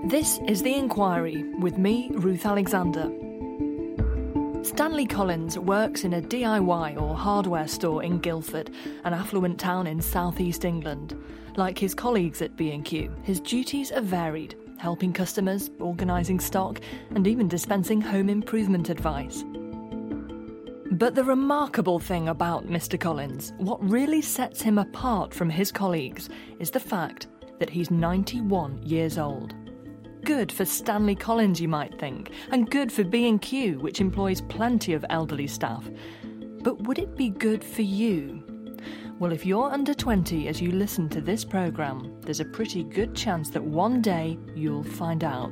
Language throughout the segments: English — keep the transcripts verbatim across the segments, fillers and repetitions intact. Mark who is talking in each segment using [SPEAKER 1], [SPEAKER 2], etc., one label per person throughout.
[SPEAKER 1] This is The Inquiry with me, Ruth Alexander. Stanley Collins works in a D I Y or hardware store in Guildford, an affluent town in southeast England. Like his colleagues at B and Q, his duties are varied, helping customers, organising stock, and even dispensing home improvement advice. But the remarkable thing about Mister Collins, what really sets him apart from his colleagues, is the fact that he's ninety-one years old. Good for Stanley Collins, you might think, and good for B and Q, which employs plenty of elderly staff. But would it be good for you? Well, if you're under twenty as you listen to this programme, there's a pretty good chance that one day you'll find out.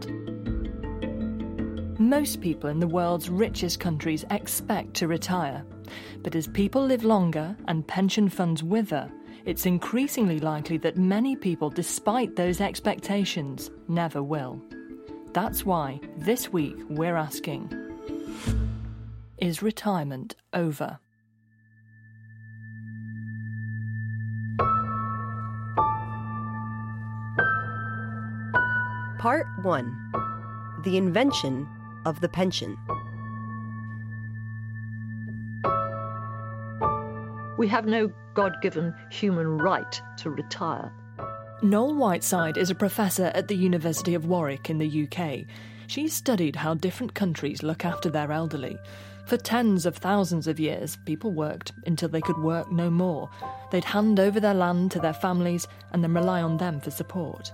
[SPEAKER 1] Most people in the world's richest countries expect to retire. But as people live longer and pension funds wither, it's increasingly likely that many people, despite those expectations, never will. That's why, this week, we're asking, is retirement over?
[SPEAKER 2] Part one. The invention of the pension.
[SPEAKER 3] We have no God-given human right to retire.
[SPEAKER 1] Noel Whiteside is a professor at the University of Warwick in the U K. She's studied how different countries look after their elderly. For tens of thousands of years, people worked until they could work no more. They'd hand over their land to their families and then rely on them for support.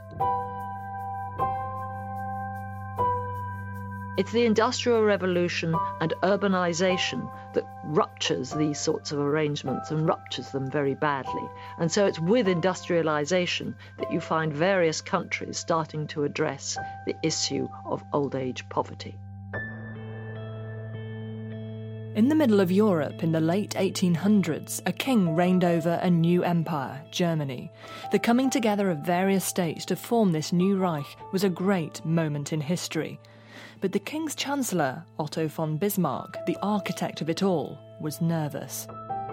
[SPEAKER 3] It's the Industrial Revolution and urbanisation that ruptures these sorts of arrangements and ruptures them very badly. And so it's with industrialisation that you find various countries starting to address the issue of old age poverty.
[SPEAKER 1] In the middle of Europe in the late eighteen hundreds, a king reigned over a new empire, Germany. The coming together of various states to form this new Reich was a great moment in history. But the king's chancellor, Otto von Bismarck, the architect of it all, was nervous.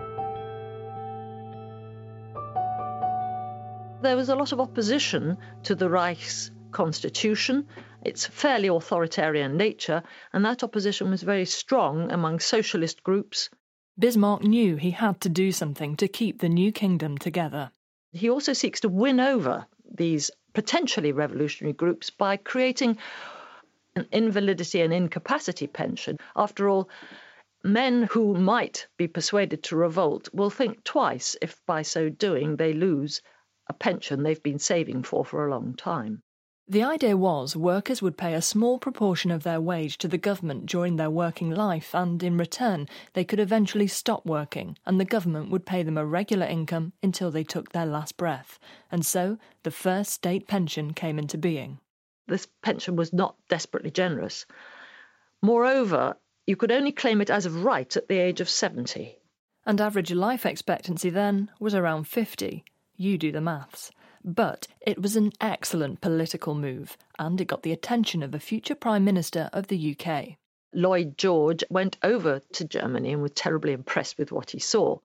[SPEAKER 3] There was a lot of opposition to the Reich's constitution, its fairly authoritarian nature, and that opposition was very strong among socialist groups.
[SPEAKER 1] Bismarck knew he had to do something to keep the new kingdom together.
[SPEAKER 3] He also seeks to win over these potentially revolutionary groups by creating an invalidity and incapacity pension. After all, men who might be persuaded to revolt will think twice if by so doing they lose a pension they've been saving for for a long time.
[SPEAKER 1] The idea was workers would pay a small proportion of their wage to the government during their working life, and in return they could eventually stop working and the government would pay them a regular income until they took their last breath. And so the first state pension came into being.
[SPEAKER 3] This pension was not desperately generous. Moreover, you could only claim it as of right at the age of seventy.
[SPEAKER 1] And average life expectancy then was around fifty. You do the maths. But it was an excellent political move, and it got the attention of a future Prime Minister of the U K.
[SPEAKER 3] Lloyd George went over to Germany and was terribly impressed with what he saw.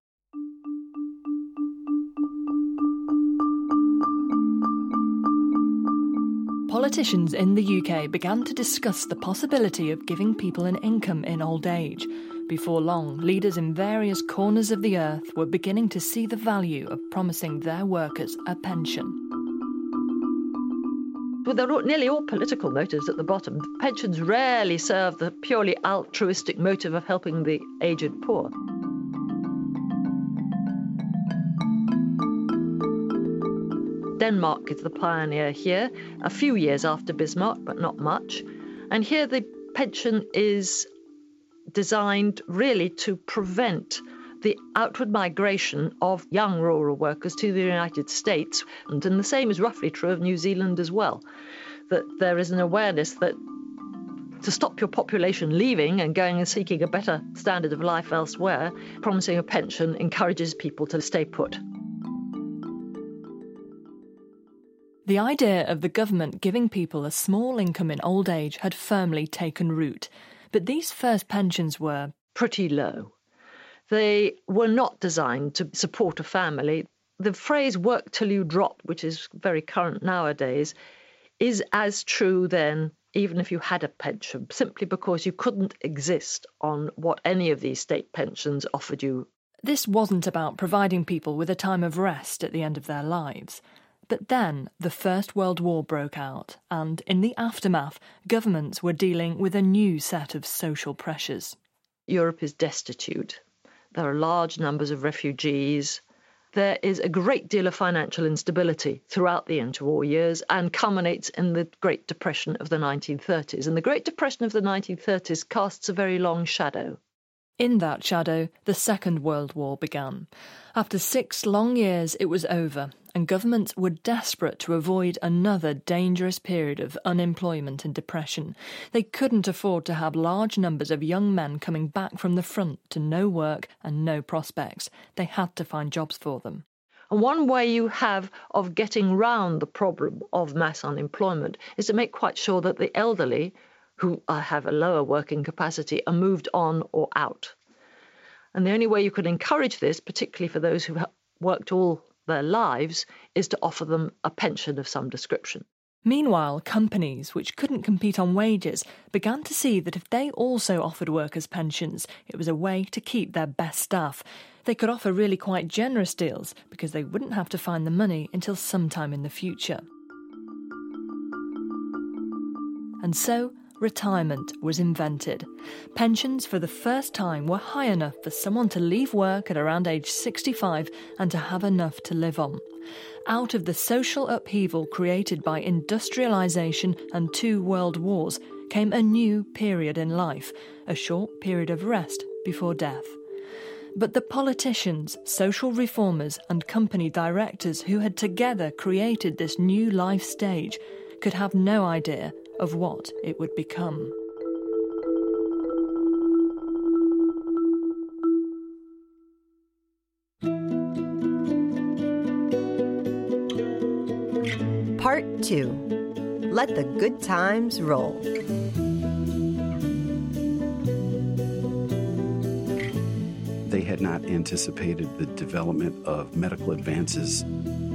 [SPEAKER 1] Politicians in the U K began to discuss the possibility of giving people an income in old age. Before long, leaders in various corners of the earth were beginning to see the value of promising their workers a pension.
[SPEAKER 3] Well, there are nearly all political motives at the bottom. Pensions rarely serve the purely altruistic motive of helping the aged poor. Denmark is the pioneer here, a few years after Bismarck, but not much. And here the pension is designed really to prevent the outward migration of young rural workers to the United States. And the same is roughly true of New Zealand as well, that there is an awareness that to stop your population leaving and going and seeking a better standard of life elsewhere, promising a pension encourages people to stay put.
[SPEAKER 1] The idea of the government giving people a small income in old age had firmly taken root, but these first pensions were
[SPEAKER 3] pretty low. They were not designed to support a family. The phrase work till you drop, which is very current nowadays, is as true then, even if you had a pension, simply because you couldn't exist on what any of these state pensions offered you.
[SPEAKER 1] This wasn't about providing people with a time of rest at the end of their lives. But then the First World War broke out, and in the aftermath, governments were dealing with a new set of social pressures.
[SPEAKER 3] Europe is destitute. There are large numbers of refugees. There is a great deal of financial instability throughout the interwar years and culminates in the Great Depression of the nineteen thirties. And the Great Depression of the nineteen thirties casts a very long shadow.
[SPEAKER 1] In that shadow, the Second World War began. After six long years, it was over, and governments were desperate to avoid another dangerous period of unemployment and depression. They couldn't afford to have large numbers of young men coming back from the front to no work and no prospects. They had to find jobs for them.
[SPEAKER 3] And one way you have of getting round the problem of mass unemployment is to make quite sure that the elderly, who have a lower working capacity, are moved on or out. And the only way you could encourage this, particularly for those who have worked all their lives, is to offer them a pension of some description.
[SPEAKER 1] Meanwhile, companies, which couldn't compete on wages, began to see that if they also offered workers pensions, it was a way to keep their best staff. They could offer really quite generous deals because they wouldn't have to find the money until sometime in the future. And so, retirement was invented. Pensions for the first time were high enough for someone to leave work at around age sixty-five and to have enough to live on. Out of the social upheaval created by industrialisation and two world wars came a new period in life, a short period of rest before death. But the politicians, social reformers and company directors who had together created this new life stage could have no idea of what it would become.
[SPEAKER 2] Part two. Let the good times roll.
[SPEAKER 4] They had not anticipated the development of medical advances.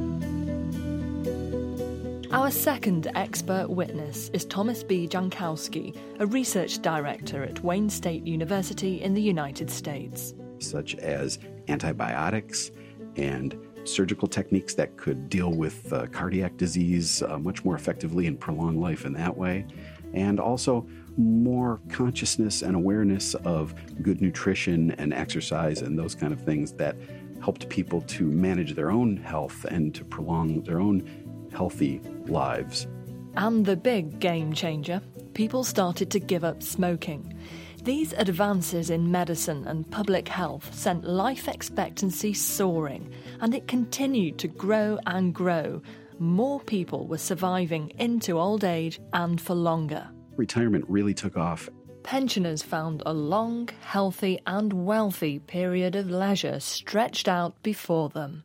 [SPEAKER 1] Our second expert witness is Thomas B. Jankowski, a research director at Wayne State University in the United States.
[SPEAKER 4] Such as antibiotics and surgical techniques that could deal with uh, cardiac disease uh, much more effectively and prolong life in that way. And also more consciousness and awareness of good nutrition and exercise and those kind of things that helped people to manage their own health and to prolong their own healthy lives.
[SPEAKER 1] And the big game changer, people started to give up smoking. These advances in medicine and public health sent life expectancy soaring, and it continued to grow and grow. More people were surviving into old age and for longer.
[SPEAKER 4] Retirement really took off.
[SPEAKER 1] Pensioners found a long, healthy and wealthy period of leisure stretched out before them.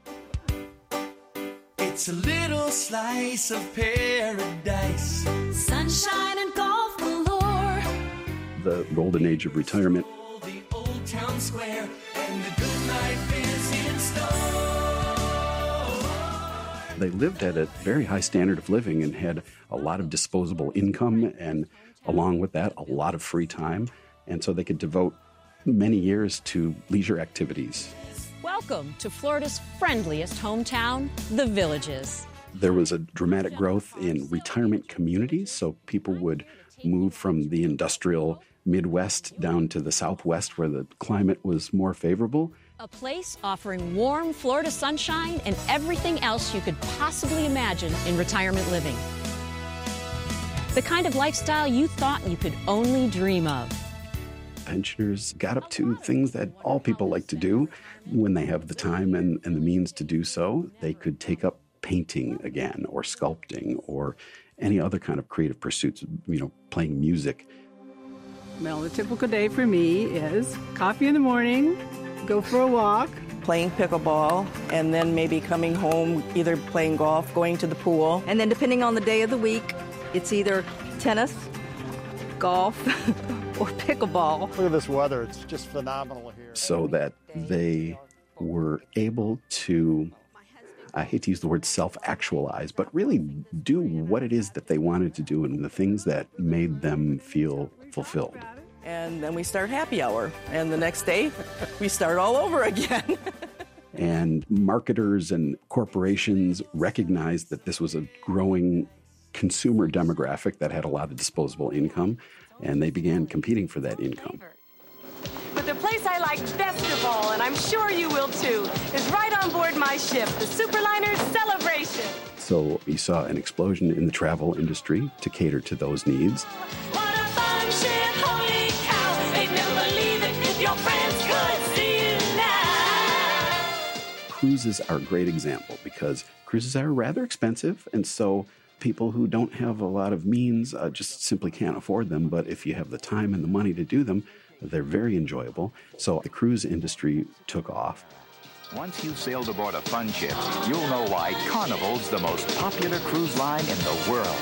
[SPEAKER 5] It's a little slice of paradise. Sunshine and golf galore.
[SPEAKER 4] The golden age of retirement.
[SPEAKER 5] The old town square and the good life is in store.
[SPEAKER 4] They lived at a very high standard of living and had a lot of disposable income and along with that, a lot of free time. And so they could devote many years to leisure activities.
[SPEAKER 6] Welcome to Florida's friendliest hometown, The Villages.
[SPEAKER 4] There was a dramatic growth in retirement communities, so people would move from the industrial Midwest down to the Southwest where the climate was more favorable.
[SPEAKER 6] A place offering warm Florida sunshine and everything else you could possibly imagine in retirement living. The kind of lifestyle you thought you could only dream of.
[SPEAKER 4] Pensioners got up to things that all people like to do when they have the time and, and the means to do so. They could take up painting again or sculpting or any other kind of creative pursuits, you know, playing music.
[SPEAKER 7] Well, the typical day for me is coffee in the morning, go for a walk,
[SPEAKER 8] playing pickleball, and then maybe coming home, either playing golf, going to the pool.
[SPEAKER 9] And then depending on the day of the week, it's either tennis, golf, or pickleball.
[SPEAKER 10] Look at this weather. It's just phenomenal here.
[SPEAKER 4] So that they were able to I hate to use the word self-actualize, but really do what it is that they wanted to do and the things that made them feel fulfilled.
[SPEAKER 8] And then we start happy hour, and the next day we start all over again.
[SPEAKER 4] And marketers and corporations recognized that this was a growing consumer demographic that had a lot of disposable income, and they began competing for that income.
[SPEAKER 10] But the place I like best of all, and I'm sure you will too, is right on board my ship, the Superliner Celebration.
[SPEAKER 4] So we saw an explosion in the travel industry to cater to those needs.
[SPEAKER 5] What a fun ship, holy cow. They'd never believe it if your friends could see you now.
[SPEAKER 4] Cruises are a great example because cruises are rather expensive, and so people who don't have a lot of means uh, just simply can't afford them. But if you have the time and the money to do them, they're very enjoyable. So the cruise industry took off.
[SPEAKER 11] Once you've sailed aboard a fun ship, you'll know why Carnival's the most popular cruise line in the world.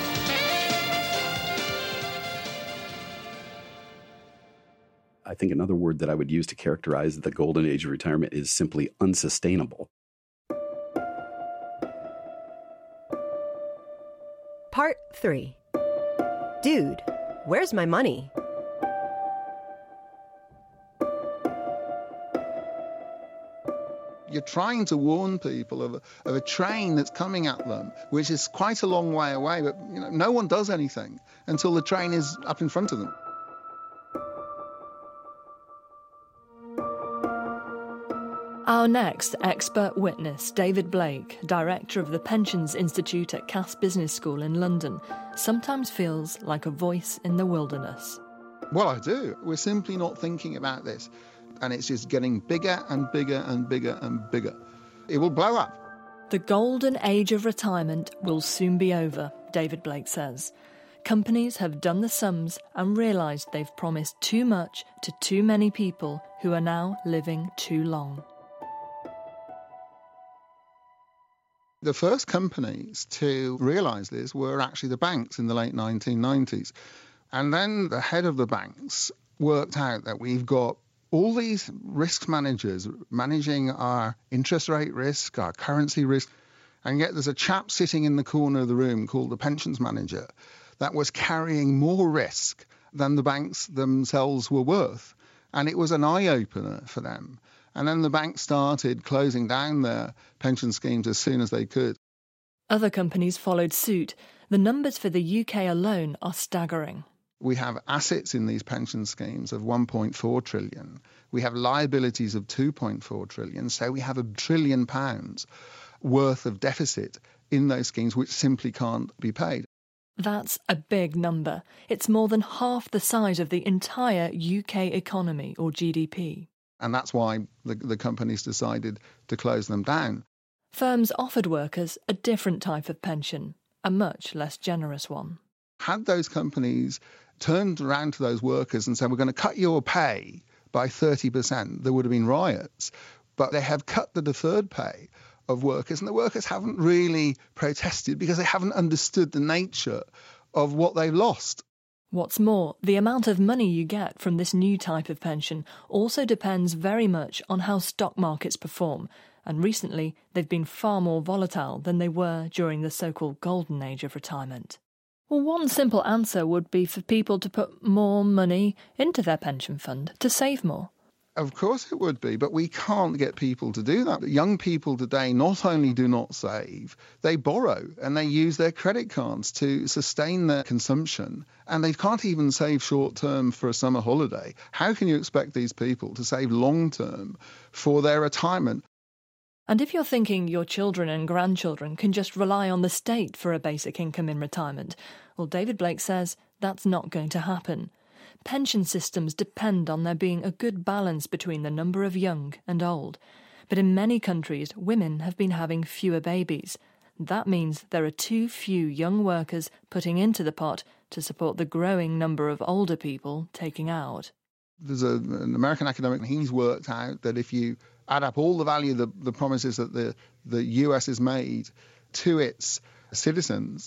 [SPEAKER 4] I think another word that I would use to characterize the golden age of retirement is simply unsustainable.
[SPEAKER 2] Part three. Dude, where's my money?
[SPEAKER 12] You're trying to warn people of a, of a train that's coming at them, which is quite a long way away, but you know, no one does anything until the train is up in front of them.
[SPEAKER 1] Our next expert witness, David Blake, director of the Pensions Institute at Cass Business School in London, sometimes feels like a voice in the wilderness.
[SPEAKER 12] Well, I do. We're simply not thinking about this. And it's just getting bigger and bigger and bigger and bigger. It will blow up.
[SPEAKER 1] The golden age of retirement will soon be over, David Blake says. Companies have done the sums and realised they've promised too much to too many people who are now living too long.
[SPEAKER 12] The first companies to realise this were actually the banks in the late nineteen nineties. And then the head of the banks worked out that we've got all these risk managers managing our interest rate risk, our currency risk, and yet there's a chap sitting in the corner of the room called the pensions manager that was carrying more risk than the banks themselves were worth. And it was an eye-opener for them. And then the banks started closing down their pension schemes as soon as they could.
[SPEAKER 1] Other companies followed suit. The numbers for the U K alone are staggering.
[SPEAKER 12] We have assets in these pension schemes of one point four trillion. We have liabilities of two point four trillion. So we have a trillion pounds worth of deficit in those schemes which simply can't be paid.
[SPEAKER 1] That's a big number. It's more than half the size of the entire U K economy or G D P.
[SPEAKER 12] And that's why the, the companies decided to close them down.
[SPEAKER 1] Firms offered workers a different type of pension, a much less generous one.
[SPEAKER 12] Had those companies turned around to those workers and said, we're going to cut your pay by thirty percent, there would have been riots. But they have cut the deferred pay of workers, and the workers haven't really protested because they haven't understood the nature of what they've lost.
[SPEAKER 1] What's more, the amount of money you get from this new type of pension also depends very much on how stock markets perform, and recently they've been far more volatile than they were during the so-called golden age of retirement. Well, one simple answer would be for people to put more money into their pension fund to save more.
[SPEAKER 12] Of course it would be, but we can't get people to do that. Young people today not only do not save, they borrow and they use their credit cards to sustain their consumption, and they can't even save short-term for a summer holiday. How can you expect these people to save long-term for their retirement?
[SPEAKER 1] And if you're thinking your children and grandchildren can just rely on the state for a basic income in retirement, well, David Blake says that's not going to happen. Pension systems depend on there being a good balance between the number of young and old. But in many countries, women have been having fewer babies. That means there are too few young workers putting into the pot to support the growing number of older people taking out.
[SPEAKER 12] There's a, an American academic, and he's worked out that if you add up all the value, the, the promises that the, the U S has made to its citizens,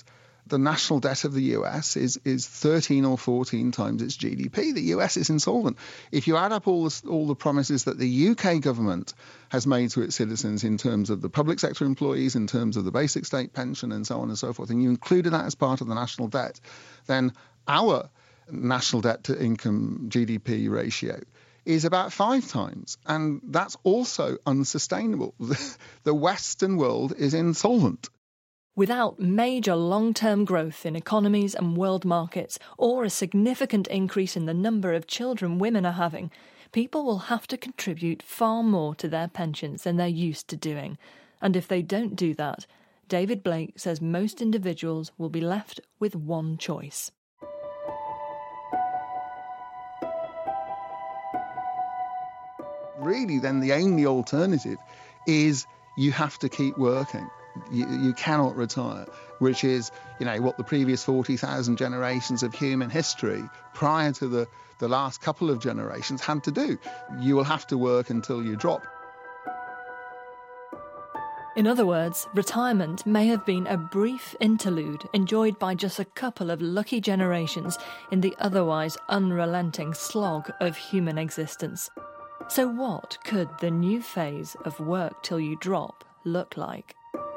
[SPEAKER 12] The national debt of the U S is is thirteen or fourteen times its G D P. The U S is insolvent. If you add up all the, all the promises that the U K government has made to its citizens in terms of the public sector employees, in terms of the basic state pension and so on and so forth, and you included that as part of the national debt, then our national debt to income G D P ratio is about five times. And that's also unsustainable. The Western world is insolvent.
[SPEAKER 1] Without major long-term growth in economies and world markets, or a significant increase in the number of children women are having, people will have to contribute far more to their pensions than they're used to doing. And if they don't do that, David Blake says most individuals will be left with one choice.
[SPEAKER 12] Really, then the only alternative is you have to keep working. You, you cannot retire, which is, you know, what the previous forty thousand generations of human history prior to the, the last couple of generations had to do. You will have to work until you drop.
[SPEAKER 1] In other words, retirement may have been a brief interlude enjoyed by just a couple of lucky generations in the otherwise unrelenting slog of human existence. So what could the new phase of work till you drop look like?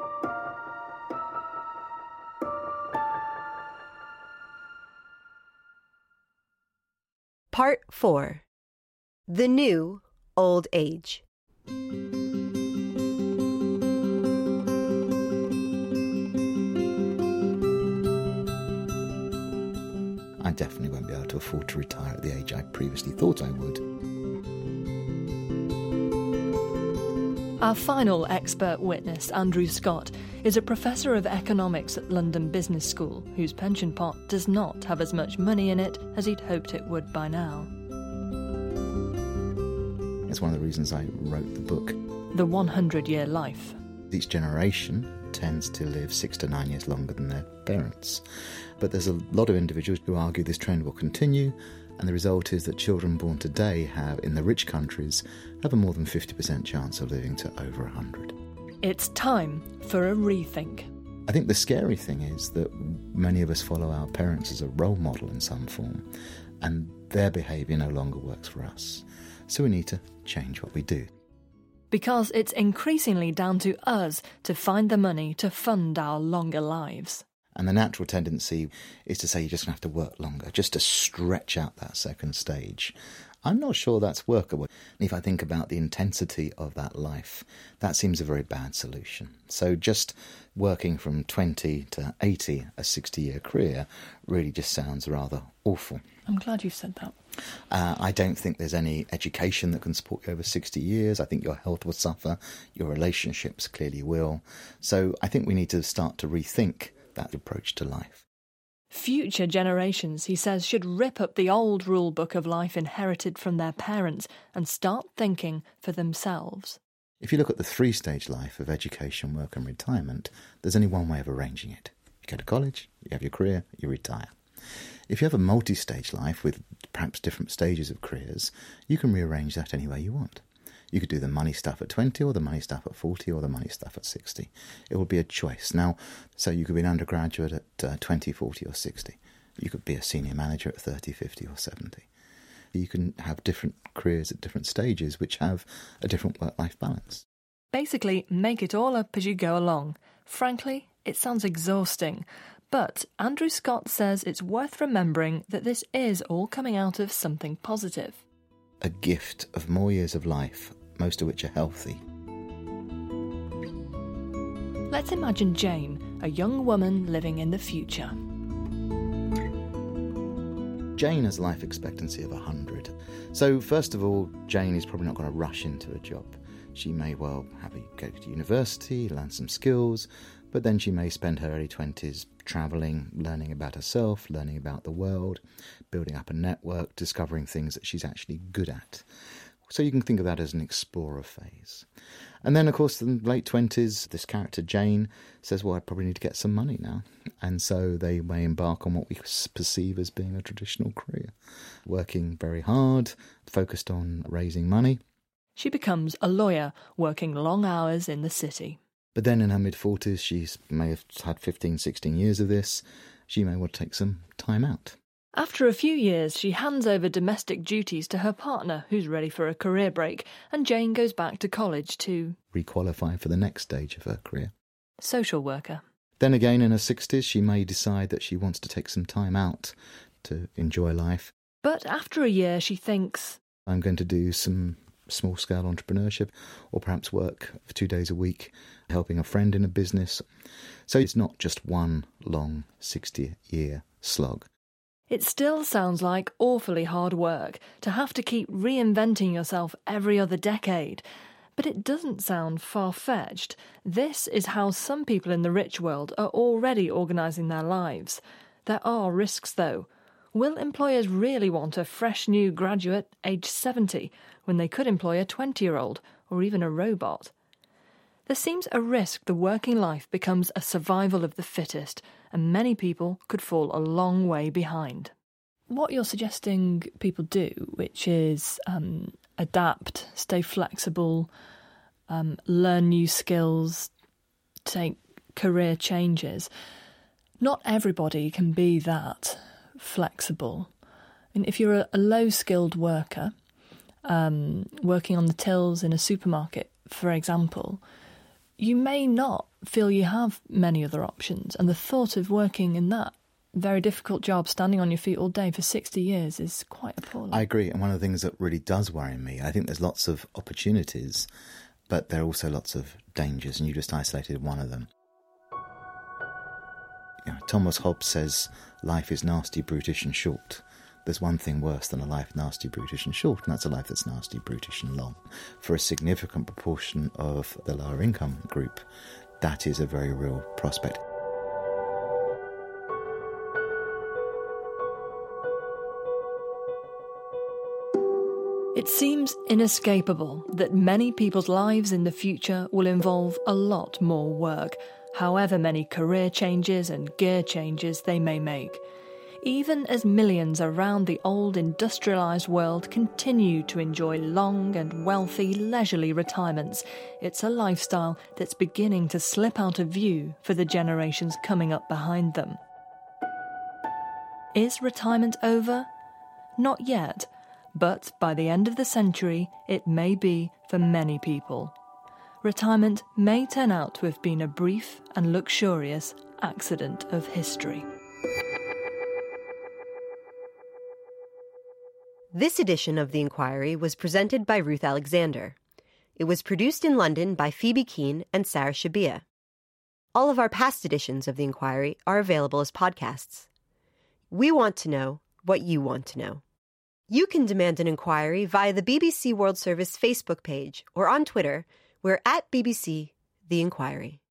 [SPEAKER 2] Part four. The New Old Age.
[SPEAKER 13] I definitely won't be able to afford to retire at the age I previously thought I would.
[SPEAKER 1] Our final expert witness, Andrew Scott, is a professor of economics at London Business School, whose pension pot does not have as much money in it as he'd hoped it would by now.
[SPEAKER 13] It's one of the reasons I wrote the book.
[SPEAKER 1] The one hundred year life.
[SPEAKER 13] Each generation tends to live six to nine years longer than their parents. But there's a lot of individuals who argue this trend will continue, and the result is that children born today have, in the rich countries, have a more than fifty percent chance of living to over one hundred.
[SPEAKER 1] It's time for a rethink.
[SPEAKER 13] I think the scary thing is that many of us follow our parents as a role model in some form, and their behaviour no longer works for us. So we need to change what we do.
[SPEAKER 1] Because it's increasingly down to us to find the money to fund our longer lives.
[SPEAKER 13] And the natural tendency is to say you're just going to have to work longer, just to stretch out that second stage. I'm not sure that's workable. If I think about the intensity of that life, that seems a very bad solution. So just working from twenty to eighty, a sixty-year career, really just sounds rather awful.
[SPEAKER 1] I'm glad you said that.
[SPEAKER 13] Uh, I don't think there's any education that can support you over sixty years. I think your health will suffer. Your relationships clearly will. So I think we need to start to rethink that approach to life.
[SPEAKER 1] Future generations, he says, should rip up the old rule book of life inherited from their parents and start thinking for themselves.
[SPEAKER 13] If you look at the three-stage life of education, work and retirement, there's only one way of arranging it. You go to college, you have your career, you retire. If you have a multi-stage life with perhaps different stages of careers, you can rearrange that any way you want. You could do the money stuff at twenty, or the money stuff at forty, or the money stuff at sixty. It will be a choice. Now, so you could be an undergraduate at uh, twenty, forty, or sixty. You could be a senior manager at thirty, fifty, or seventy. You can have different careers at different stages which have a different work-life balance.
[SPEAKER 1] Basically, make it all up as you go along. Frankly, it sounds exhausting. But Andrew Scott says it's worth remembering that this is all coming out of something positive.
[SPEAKER 13] A gift of more years of life, most of which are healthy.
[SPEAKER 1] Let's imagine Jane, a young woman living in the future.
[SPEAKER 13] Jane has a life expectancy of one hundred. So first of all, Jane is probably not going to rush into a job. She may well have a, go to university, learn some skills, but then she may spend her early twenties travelling, learning about herself, learning about the world, building up a network, discovering things that she's actually good at. So you can think of that as an explorer phase. And then, of course, in the late twenties, this character, Jane, says, well, I probably need to get some money now. And so they may embark on what we perceive as being a traditional career, working very hard, focused on raising money.
[SPEAKER 1] She becomes a lawyer, working long hours in the city.
[SPEAKER 13] But then in her mid-forties, she may have had fifteen, sixteen years of this. She may want to take some time out.
[SPEAKER 1] After a few years, she hands over domestic duties to her partner, who's ready for a career break, and Jane goes back to college to
[SPEAKER 13] requalify for the next stage of her career.
[SPEAKER 1] Social worker.
[SPEAKER 13] Then again, in her sixties, she may decide that she wants to take some time out to enjoy life.
[SPEAKER 1] But after a year, she thinks,
[SPEAKER 13] I'm going to do some small-scale entrepreneurship, or perhaps work for two days a week, helping a friend in a business. So it's not just one long sixty-year slog.
[SPEAKER 1] It still sounds like awfully hard work to have to keep reinventing yourself every other decade. But it doesn't sound far-fetched. This is how some people in the rich world are already organising their lives. There are risks, though. Will employers really want a fresh new graduate aged seventy when they could employ a twenty-year-old or even a robot? There seems a risk the working life becomes a survival of the fittest, and many people could fall a long way behind. What you're suggesting people do, which is um, adapt, stay flexible, um, learn new skills, take career changes, not everybody can be that flexible. I mean, if you're a, a low-skilled worker, um, working on the tills in a supermarket, for example, you may not feel you have many other options, and the thought of working in that very difficult job, standing on your feet all day for sixty years, is quite appalling.
[SPEAKER 13] I agree, and one of the things that really does worry me, I think there's lots of opportunities, but there are also lots of dangers, and you just isolated one of them. You know, Thomas Hobbes says life is nasty, brutish and short. There's one thing worse than a life nasty, brutish and short, and that's a life that's nasty, brutish and long. For a significant proportion of the lower income group, that is a very real prospect.
[SPEAKER 1] It seems inescapable that many people's lives in the future will involve a lot more work, however many career changes and gear changes they may make. Even as millions around the old industrialised world continue to enjoy long and wealthy, leisurely retirements, it's a lifestyle that's beginning to slip out of view for the generations coming up behind them. Is retirement over? Not yet, but by the end of the century, it may be for many people. Retirement may turn out to have been a brief and luxurious accident of history.
[SPEAKER 2] This edition of The Inquiry was presented by Ruth Alexander. It was produced in London by Phoebe Keane and Sarah Shabia. All of our past editions of The Inquiry are available as podcasts. We want to know what you want to know. You can demand an inquiry via the B B C World Service Facebook page or on Twitter. We're at B B C The Inquiry.